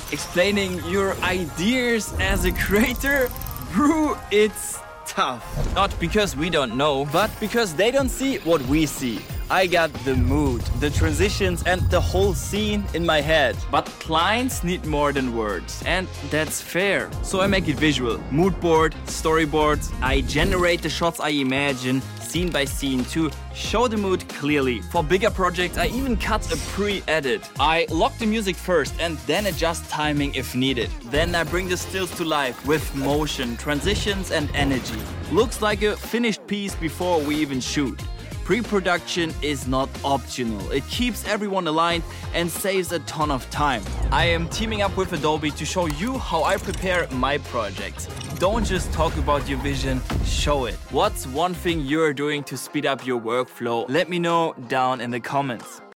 Explaining your ideas as a creator, bro, it's tough. Not because we don't know, but because they don't see what we see. I got the mood, the transitions and the whole scene in my head. But clients need more than words, and that's fair. So I make it visual. Mood board, storyboards. I generate the shots I imagine, scene by scene, to show the mood clearly. For bigger projects, I even cut a pre-edit. I lock the music first and then adjust timing if needed. Then I bring the stills to life with motion, transitions and energy. Looks like a finished piece before we even shoot. Pre-production is not optional. It keeps everyone aligned and saves a ton of time. I am teaming up with Adobe to show you how I prepare my projects. Don't just talk about your vision, show it. What's one thing you're doing to speed up your workflow? Let me know down in the comments.